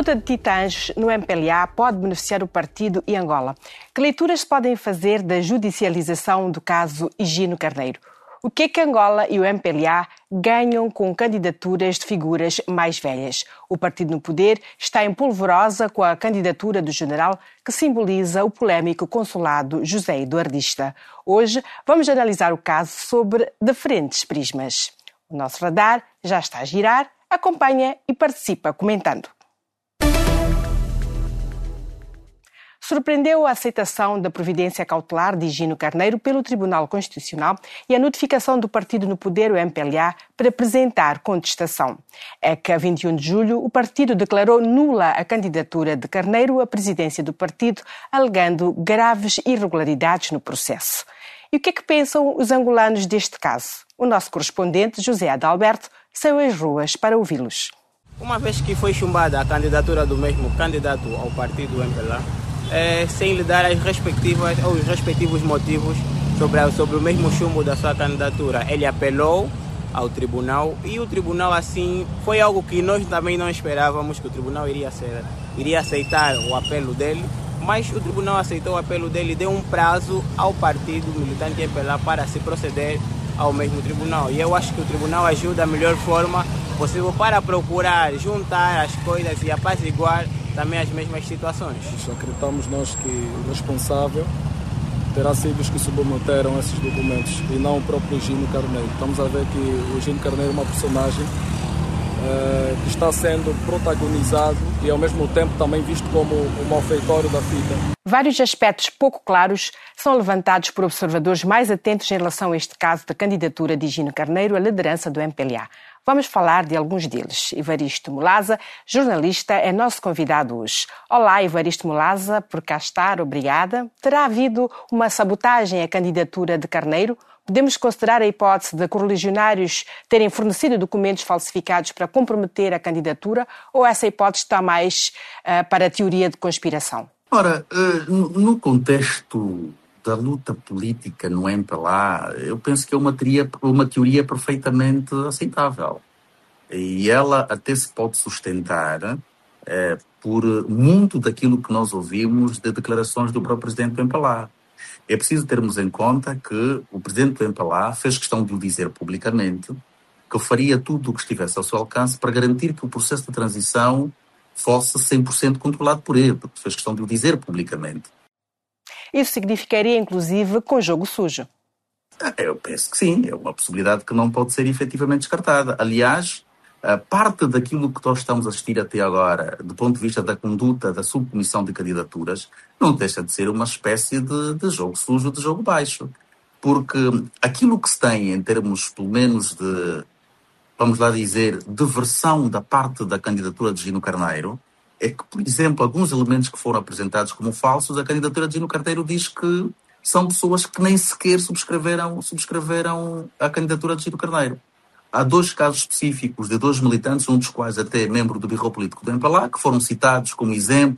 luta de titãs no MPLA pode beneficiar o partido e Angola. Que leituras se podem fazer da judicialização do caso Higino Carneiro? O que é que Angola e o MPLA ganham com candidaturas de figuras mais velhas? O partido no poder está em polvorosa com a candidatura do general que simboliza o polémico consulado José Eduardista. Hoje vamos analisar o caso sobre diferentes prismas. O nosso radar já está a girar, acompanha e participa comentando. Surpreendeu a aceitação da providência cautelar de Higino Carneiro pelo Tribunal Constitucional e a notificação do partido no poder, o MPLA, para apresentar contestação. É que, a 21 de julho, o partido declarou nula a candidatura de Carneiro à presidência do partido, alegando graves irregularidades no processo. E o que é que pensam os angolanos deste caso? O nosso correspondente, José Adalberto, saiu às ruas para ouvi-los. Uma vez que foi chumbada a candidatura do mesmo candidato ao partido MPLA, sem lhe dar os respectivos motivos sobre o mesmo chumbo da sua candidatura, ele apelou ao tribunal e o tribunal, assim, foi algo que nós também não esperávamos que o tribunal iria aceitar o apelo dele, mas o tribunal aceitou o apelo dele e deu um prazo ao partido militante MPLA para se proceder ao mesmo tribunal. E eu acho que o tribunal agiu da melhor forma possível para procurar juntar as coisas e apaziguar também as mesmas situações. Acreditamos nós que o responsável terá sido os que submeteram esses documentos e não o próprio Higino Carneiro. Estamos a ver que o Higino Carneiro é uma personagem que está sendo protagonizado e ao mesmo tempo também visto como um malfeitório da fita. Vários aspectos pouco claros são levantados por observadores mais atentos em relação a este caso da candidatura de Higino Carneiro à liderança do MPLA. Vamos falar de alguns deles. Evaristo Mulaza, jornalista, é nosso convidado hoje. Olá, Evaristo Mulaza, por cá estar, obrigada. Terá havido uma sabotagem à candidatura de Carneiro? Podemos considerar a hipótese de correligionários terem fornecido documentos falsificados para comprometer a candidatura, ou essa hipótese está mais para a teoria de conspiração? Ora, no contexto da luta política no MPLA, eu penso que é uma teoria perfeitamente aceitável. E ela até se pode sustentar por muito daquilo que nós ouvimos de declarações do próprio presidente do MPLA. É preciso termos em conta que o presidente do MPLA fez questão de o dizer publicamente, que faria tudo o que estivesse ao seu alcance para garantir que o processo de transição fosse 100% controlado por ele, porque fez questão de o dizer publicamente. Isso significaria, inclusive, com jogo sujo? Eu penso que sim, é uma possibilidade que não pode ser efetivamente descartada. Aliás, parte daquilo que nós estamos a assistir até agora, do ponto de vista da conduta da subcomissão de candidaturas, não deixa de ser uma espécie de jogo sujo, de jogo baixo. Porque aquilo que se tem em termos, pelo menos, de, vamos lá dizer, de versão da parte da candidatura de Higino Carneiro, é que, por exemplo, alguns elementos que foram apresentados como falsos, a candidatura de Higino Carneiro diz que são pessoas que nem sequer subscreveram a candidatura de Higino Carneiro. Há dois casos específicos de dois militantes, um dos quais até é membro do Birro Político do MPLA, que foram citados como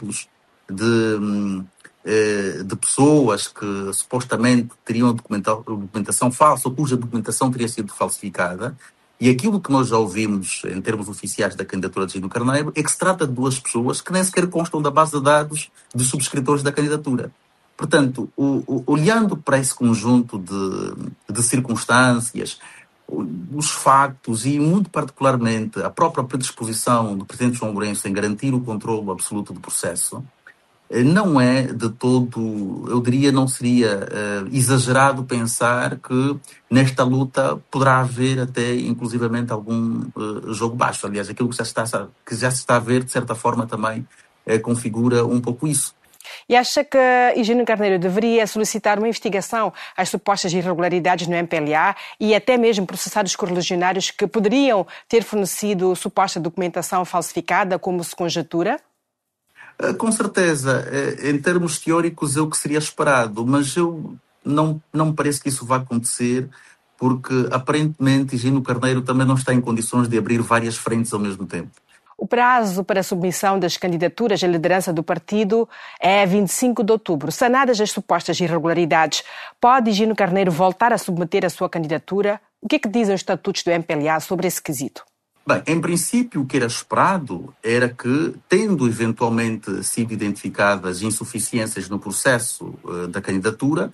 exemplos de pessoas que supostamente teriam documentação falsa ou cuja documentação teria sido falsificada. E aquilo que nós já ouvimos em termos oficiais da candidatura de Higino Carneiro é que se trata de duas pessoas que nem sequer constam da base de dados dos subscritores da candidatura. Portanto, olhando para esse conjunto de circunstâncias, os factos e, muito particularmente, a própria predisposição do presidente João Lourenço em garantir o controle absoluto do processo, não é de todo, eu diria, não seria exagerado pensar que nesta luta poderá haver até, inclusivamente, algum jogo baixo. Aliás, aquilo que já se está a ver, de certa forma, também configura um pouco isso. E acha que Higino Carneiro deveria solicitar uma investigação às supostas irregularidades no MPLA e até mesmo processar os correligionários que poderiam ter fornecido suposta documentação falsificada, como se conjetura? Com certeza, em termos teóricos é o que seria esperado, mas eu não me parece que isso vá acontecer, porque aparentemente Higino Carneiro também não está em condições de abrir várias frentes ao mesmo tempo. O prazo para a submissão das candidaturas à liderança do partido é 25 de outubro. Sanadas as supostas irregularidades, pode Higino Carneiro voltar a submeter a sua candidatura? O que é que dizem os estatutos do MPLA sobre esse quesito? Bem, em princípio, o que era esperado era que, tendo eventualmente sido identificadas insuficiências no processo da candidatura,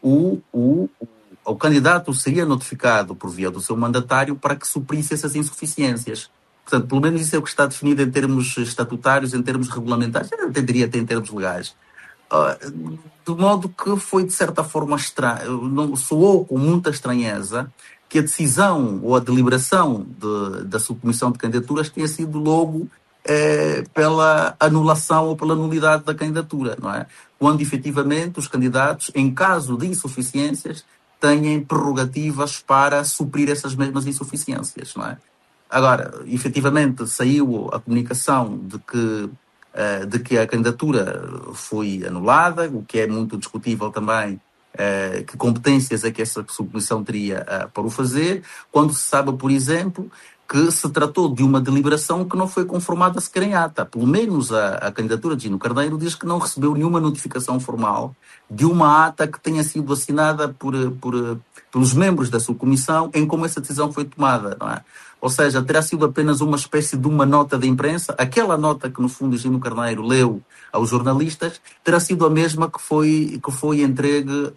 o candidato seria notificado por via do seu mandatário para que suprisse essas insuficiências. Portanto, pelo menos isso é o que está definido em termos estatutários, em termos regulamentares, eu até diria até em termos legais. De modo que foi, de certa forma, estranho, soou com muita estranheza que a decisão ou a deliberação da subcomissão de candidaturas tenha sido logo pela anulação ou pela nulidade da candidatura, não é? Quando, efetivamente, os candidatos, em caso de insuficiências, têm prerrogativas para suprir essas mesmas insuficiências, não é? Agora, efetivamente, saiu a comunicação de que a candidatura foi anulada, o que é muito discutível também, que competências é que essa subcomissão teria para o fazer, quando se sabe, por exemplo, que se tratou de uma deliberação que não foi conformada sequer em ata. Pelo menos a candidatura de Gino Carneiro diz que não recebeu nenhuma notificação formal de uma ata que tenha sido assinada pelos membros da subcomissão em como essa decisão foi tomada, não é? Ou seja, terá sido apenas uma espécie de uma nota de imprensa. Aquela nota que, no fundo, Gino Carneiro leu aos jornalistas terá sido a mesma que foi entregue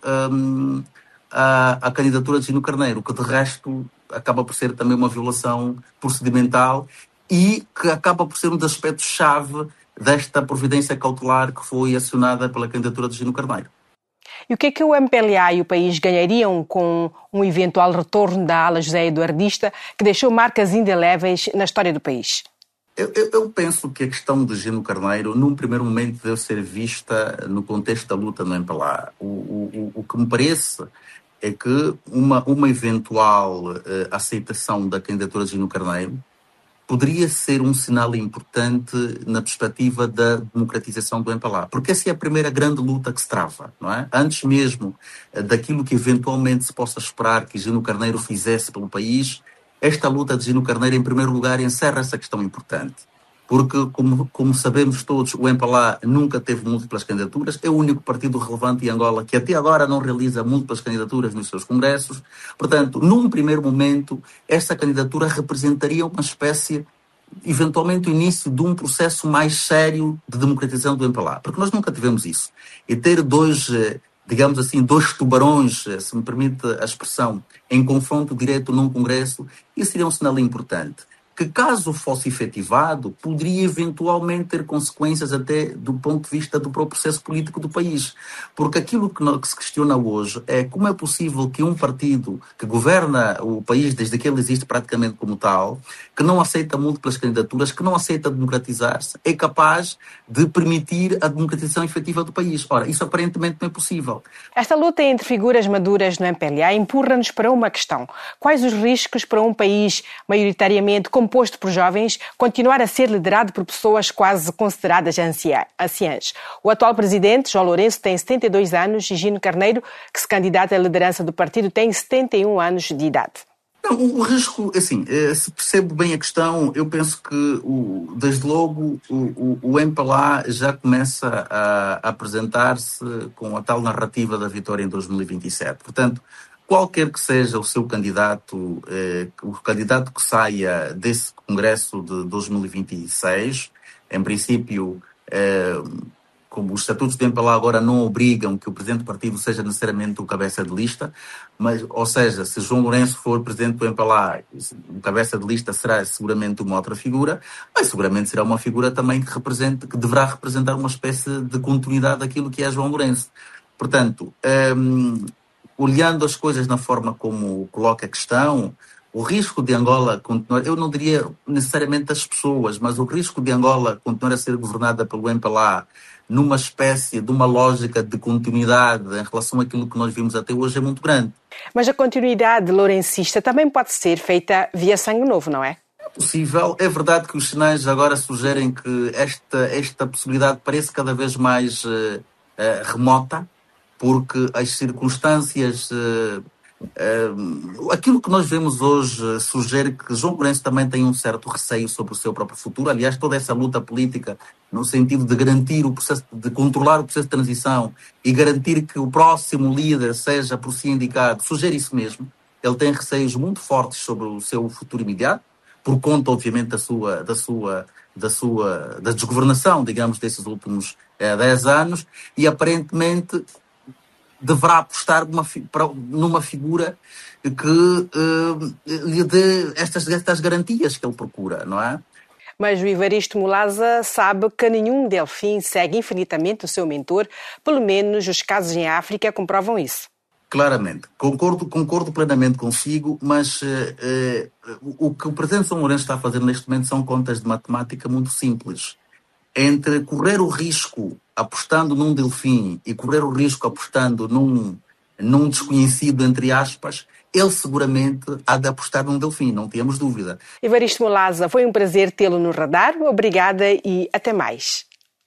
à candidatura de Gino Carneiro, que, de resto, acaba por ser também uma violação procedimental e que acaba por ser um dos aspectos-chave desta providência cautelar que foi acionada pela candidatura de Gino Carneiro. E o que é que o MPLA e o país ganhariam com um eventual retorno da ala José Eduardista, que deixou marcas indeléveis na história do país? Eu penso que a questão de Gino Carneiro, num primeiro momento, deve ser vista no contexto da luta no MPLA. O que me parece é que uma eventual aceitação da candidatura de Gino Carneiro poderia ser um sinal importante na perspectiva da democratização do MPLA, porque essa é a primeira grande luta que se trava, não é? Antes mesmo daquilo que eventualmente se possa esperar que Gino Carneiro fizesse pelo país, esta luta de Gino Carneiro, em primeiro lugar, encerra essa questão importante. Porque, como sabemos todos, o MPLA nunca teve múltiplas candidaturas, é o único partido relevante em Angola que até agora não realiza múltiplas candidaturas nos seus congressos. Portanto, num primeiro momento, esta candidatura representaria uma espécie, eventualmente, o início de um processo mais sério de democratização do MPLA. Porque nós nunca tivemos isso. E ter dois tubarões, se me permite a expressão, em confronto direto num congresso, isso seria um sinal importante, que, caso fosse efetivado, poderia eventualmente ter consequências até do ponto de vista do próprio processo político do país. Porque aquilo que se questiona hoje é como é possível que um partido que governa o país desde que ele existe praticamente como tal, que não aceita múltiplas candidaturas, que não aceita democratizar-se, é capaz de permitir a democratização efetiva do país. Ora, isso aparentemente não é possível. Esta luta entre figuras maduras no MPLA empurra-nos para uma questão. Quais os riscos para um país maioritariamente composto por jovens continuar a ser liderado por pessoas quase consideradas anciãs? O atual presidente, João Lourenço, tem 72 anos e Gino Carneiro, que se candidata à liderança do partido, tem 71 anos de idade. Não, o risco, assim, se percebo bem a questão, eu penso que, desde logo, o MPLA já começa a apresentar-se com a tal narrativa da vitória em 2027. Portanto, qualquer que seja o seu candidato, o candidato que saia desse Congresso de 2026, em princípio, como os estatutos do MPLA agora não obrigam que o presidente do partido seja necessariamente o cabeça de lista, mas, ou seja, se João Lourenço for presidente do MPLA, o cabeça de lista será seguramente uma outra figura, mas seguramente será uma figura também que deverá representar uma espécie de continuidade daquilo que é João Lourenço. Portanto, olhando as coisas na forma como coloca a questão, o risco de Angola continuar, eu não diria necessariamente as pessoas, mas o risco de Angola continuar a ser governada pelo MPLA numa espécie de uma lógica de continuidade em relação àquilo que nós vimos até hoje é muito grande. Mas a continuidade lourencista também pode ser feita via sangue novo, não é? É possível. É verdade que os sinais agora sugerem que esta possibilidade parece cada vez mais remota, porque as circunstâncias, aquilo que nós vemos hoje sugere que João Lourenço também tem um certo receio sobre o seu próprio futuro. Aliás, toda essa luta política, no sentido de garantir o processo, de controlar o processo de transição e garantir que o próximo líder seja por si indicado, sugere isso mesmo. Ele tem receios muito fortes sobre o seu futuro imediato, por conta, obviamente, da desgovernação, digamos, desses últimos 10 anos, e aparentemente deverá apostar numa figura que lhe dê estas garantias que ele procura, não é? Mas o Evaristo Molaza sabe que nenhum delfim segue infinitamente o seu mentor, pelo menos os casos em África comprovam isso. Claramente, concordo plenamente consigo, mas o que o Presidente São Lourenço está a fazer neste momento são contas de matemática muito simples. Entre correr o risco apostando num delfim e correr o risco apostando num desconhecido, entre aspas, ele seguramente há de apostar num delfim, não temos dúvida. Evaristo Molaza, foi um prazer tê-lo no radar. Obrigada e até mais.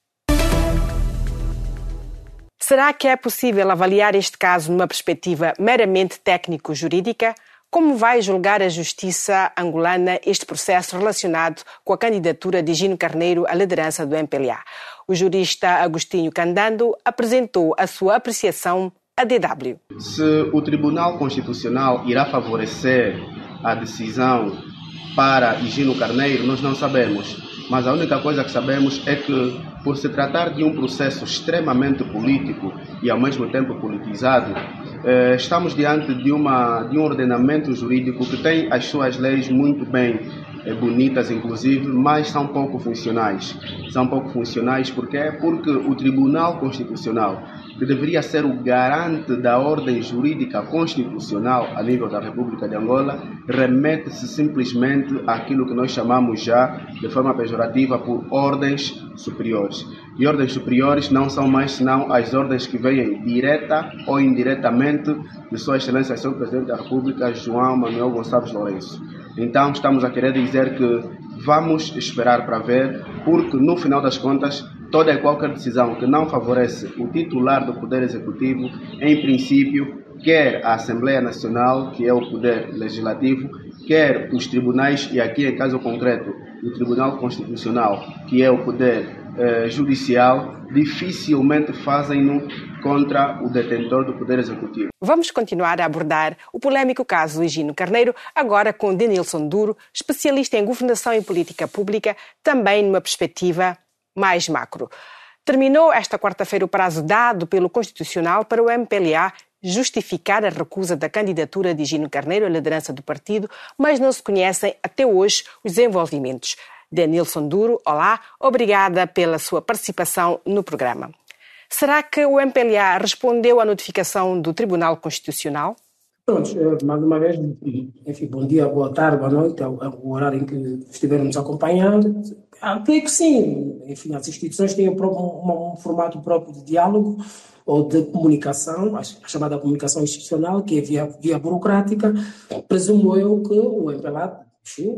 Será que é possível avaliar este caso numa perspectiva meramente técnico-jurídica? Como vai julgar a justiça angolana este processo relacionado com a candidatura de Gino Carneiro à liderança do MPLA? O jurista Agostinho Candando apresentou a sua apreciação à DW. Se o Tribunal Constitucional irá favorecer a decisão para Gino Carneiro, nós não sabemos. Mas a única coisa que sabemos é que, por se tratar de um processo extremamente político e ao mesmo tempo politizado, estamos diante de um ordenamento jurídico que tem as suas leis muito bem bonitas, inclusive, mas são pouco funcionais. São pouco funcionais porque o Tribunal Constitucional, que deveria ser o garante da ordem jurídica constitucional a nível da República de Angola, remete-se simplesmente àquilo que nós chamamos já, de forma pejorativa, por ordens superiores. E ordens superiores não são mais senão as ordens que vêm direta ou indiretamente de Sua Excelência, Sr. Presidente da República, João Manuel Gonçalves Lourenço. Então, estamos a querer dizer que vamos esperar para ver, porque, no final das contas, toda e qualquer decisão que não favorece o titular do Poder Executivo, em princípio, quer a Assembleia Nacional, que é o Poder Legislativo, quer os tribunais, e aqui em caso concreto, o Tribunal Constitucional, que é o Poder Judicial, dificilmente fazem-no contra o detentor do Poder Executivo. Vamos continuar a abordar o polêmico caso de Gino Carneiro, agora com Denilson Duro, especialista em governação e política pública, também numa perspectiva mais macro. Terminou esta quarta-feira o prazo dado pelo Constitucional para o MPLA justificar a recusa da candidatura de Gino Carneiro à liderança do partido, mas não se conhecem até hoje os desenvolvimentos. Denilson Duro, olá, obrigada pela sua participação no programa. Será que o MPLA respondeu à notificação do Tribunal Constitucional? Pronto, mais uma vez, enfim, bom dia, boa tarde, boa noite, é o horário em que estiveram nos acompanhando. Creio que sim, enfim, as instituições têm um formato próprio de diálogo ou de comunicação, a chamada comunicação institucional, que é via burocrática. Presumo eu que o MPLA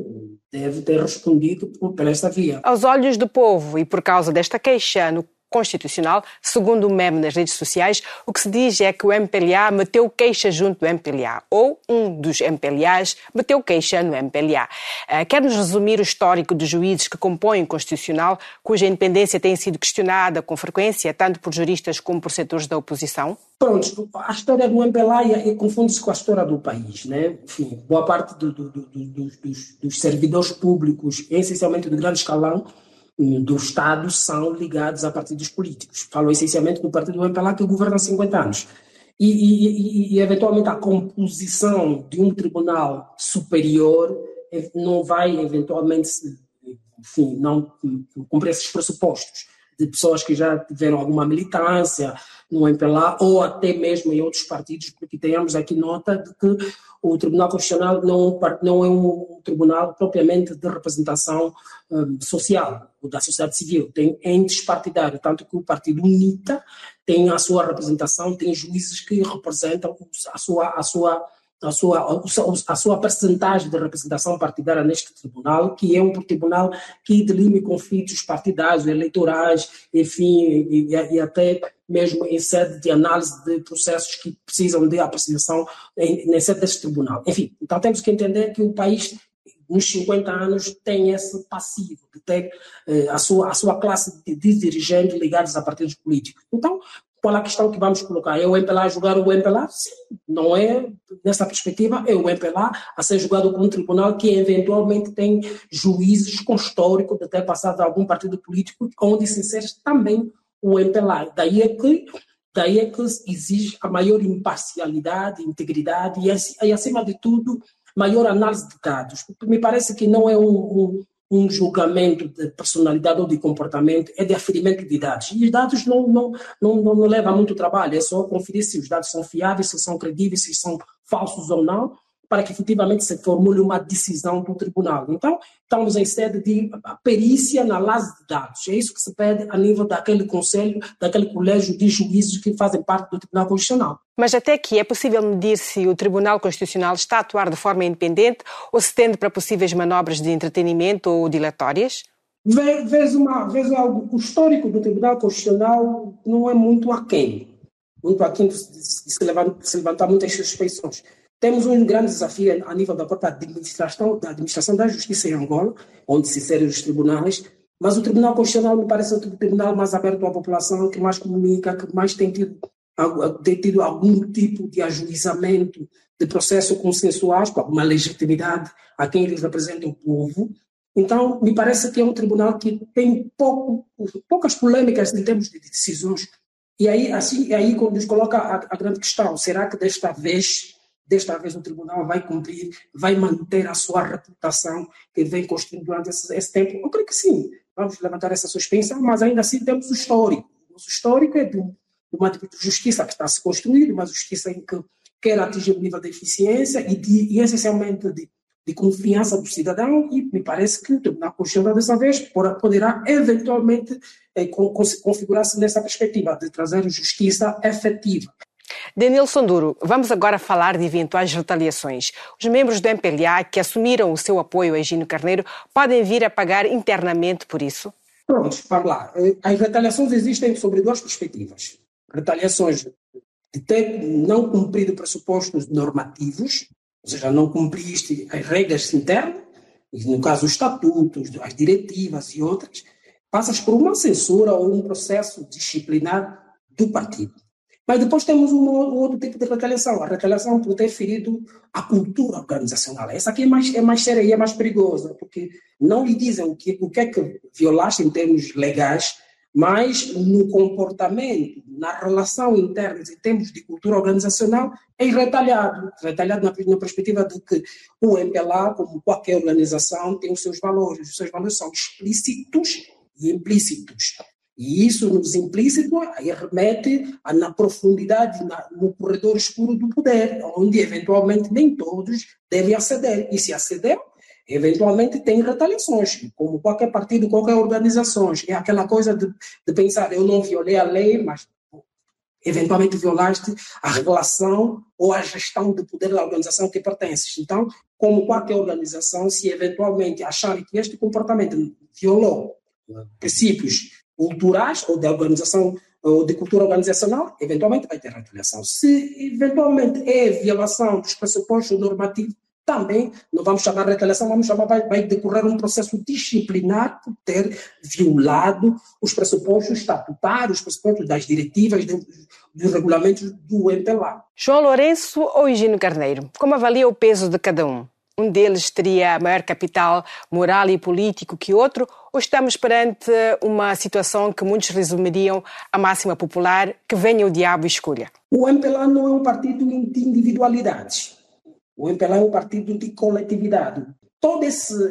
deve ter respondido por esta via. Aos olhos do povo e por causa desta queixa no Constitucional, segundo o meme nas redes sociais, o que se diz é que o MPLA meteu queixa junto do MPLA, ou um dos MPLAs meteu queixa no MPLA. Quer-nos resumir o histórico dos juízes que compõem o Constitucional, cuja independência tem sido questionada com frequência, tanto por juristas como por setores da oposição? Pronto, a história do MPLA confunde-se com a história do país, né? Enfim, boa parte dos servidores públicos, essencialmente do grande escalão, do Estado, são ligados a partidos políticos. Falo essencialmente do partido do MPLA, que governa há 50 anos. E, eventualmente, a composição de um tribunal superior não vai, eventualmente, enfim, não cumprir esses pressupostos de pessoas que já tiveram alguma militância no MPLA ou até mesmo em outros partidos, porque tenhamos aqui nota de que o Tribunal Constitucional não é um tribunal propriamente de representação social, ou da sociedade civil, tem entes partidários, tanto que o partido UNITA tem a sua representação, tem juízes que representam a sua percentagem de representação partidária neste tribunal, que é um tribunal que delime conflitos partidários, eleitorais, enfim, e até mesmo em sede de análise de processos que precisam de apreciação em sede deste tribunal. Enfim, então temos que entender que o país, nos 50 anos, tem esse passivo de ter a sua classe de dirigentes ligados a partidos políticos. Então, Qual a questão que vamos colocar? É o MPLA a julgar o MPLA? Sim, não é, nessa perspectiva, é o MPLA a ser julgado como um tribunal que eventualmente tem juízes com histórico de ter passado a algum partido político, onde se insere também o MPLA. Daí é que exige a maior imparcialidade, integridade e, acima de tudo, maior análise de dados. Me parece que não é um julgamento de personalidade ou de comportamento, é de aferimento de dados. E os dados não levam muito trabalho, é só conferir se os dados são fiáveis, se são credíveis, se são falsos ou não, para que efetivamente se formule uma decisão do tribunal. Então, estamos em sede de perícia na análise de dados. É isso que se pede a nível daquele conselho, daquele colégio de juízes que fazem parte do Tribunal Constitucional. Mas até aqui é possível medir se o Tribunal Constitucional está a atuar de forma independente ou se tende para possíveis manobras de entretenimento ou dilatórias? O histórico do Tribunal Constitucional não é muito aquém de se levantar muitas suspeições. Temos um grande desafio a nível da própria administração da justiça em Angola, onde se inserem os tribunais, mas o Tribunal Constitucional me parece o tribunal mais aberto à população, que mais comunica, que mais tem tido algum tipo de ajuizamento de processo consensuais, com alguma legitimidade a quem ele representa o povo. Então, me parece que é um tribunal que tem poucas polêmicas em termos de decisões. E aí quando nos coloca a grande questão, será que desta vez o tribunal vai cumprir, vai manter a sua reputação que vem construindo durante esse tempo? Eu creio que sim, vamos levantar essa suspensão, mas ainda assim temos o histórico. O histórico é de uma justiça que está a se construir, uma justiça em que quer atingir o nível de eficiência e essencialmente de confiança do cidadão, e me parece que o Tribunal Constitucional dessa vez poderá eventualmente configurar-se nessa perspectiva de trazer justiça efetiva. Denilson Duro, vamos agora falar de eventuais retaliações. Os membros do MPLA que assumiram o seu apoio a Higino Carneiro podem vir a pagar internamente por isso? Pronto, vamos lá. As retaliações existem sobre duas perspectivas. Retaliações de ter não cumprido pressupostos normativos, ou seja, não cumpriste as regras internas, no caso os estatutos, as diretivas e outras, passas por uma censura ou um processo disciplinar do partido. Mas depois temos um outro tipo de retaliação, a retaliação por ter ferido a cultura organizacional. Essa aqui é mais séria e é mais perigosa, porque não lhe dizem o que é que violaste em termos legais, mas no comportamento, na relação interna, em termos de cultura organizacional, é retaliado na perspectiva de que o MPLA, como qualquer organização, tem os seus valores são explícitos e implícitos. E isso, nos implícitos, aí remete na profundidade, no corredor escuro do poder, onde eventualmente nem todos devem aceder. E se aceder, eventualmente tem retaliações, como qualquer partido, qualquer organização. É aquela coisa de pensar, eu não violei a lei, mas eventualmente violaste a relação ou a gestão do poder da organização que pertences. Então, como qualquer organização, se eventualmente acharem que este comportamento violou princípios culturais ou de organização ou de cultura organizacional, eventualmente vai ter retaliação. Se eventualmente é violação dos pressupostos normativos, também não vamos chamar de retaliação, vai decorrer um processo disciplinar por ter violado os pressupostos estatutários, os pressupostos das diretivas, dos regulamentos do MPLA. João Lourenço ou Higino Carneiro, como avalia o peso de cada um? Um deles teria maior capital moral e político que outro, ou estamos perante uma situação que muitos resumiriam a máxima popular, que venha o diabo e escolha? O MPLA não é um partido de individualidades. O MPLA é um partido de coletividade. Todo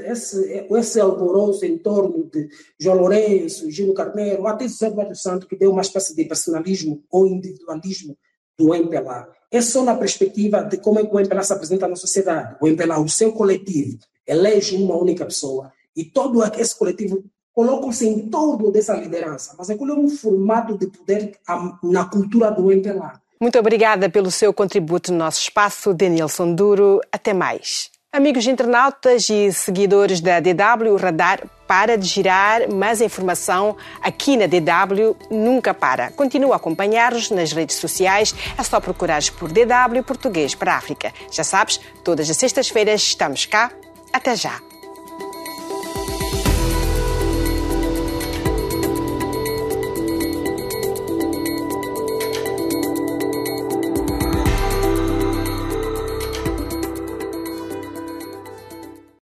esse alvoroço em torno de João Lourenço, Higino Carneiro, até José Eduardo Santos, que deu uma espécie de personalismo ou individualismo do MPLA, é só na perspectiva de como é que o MPLA se apresenta na sociedade. O MPLA, o seu coletivo, elege uma única pessoa e todo esse coletivo coloca-se em torno dessa liderança, mas aquilo é um formato de poder na cultura do MPLA. Muito obrigada pelo seu contributo no nosso espaço, Denilson Duro. Até mais. Amigos internautas e seguidores da DW, o radar para de girar, mas a informação aqui na DW nunca para. Continua a acompanhar-nos nas redes sociais, é só procurares por DW Português para a África. Já sabes, todas as sextas-feiras estamos cá. Até já!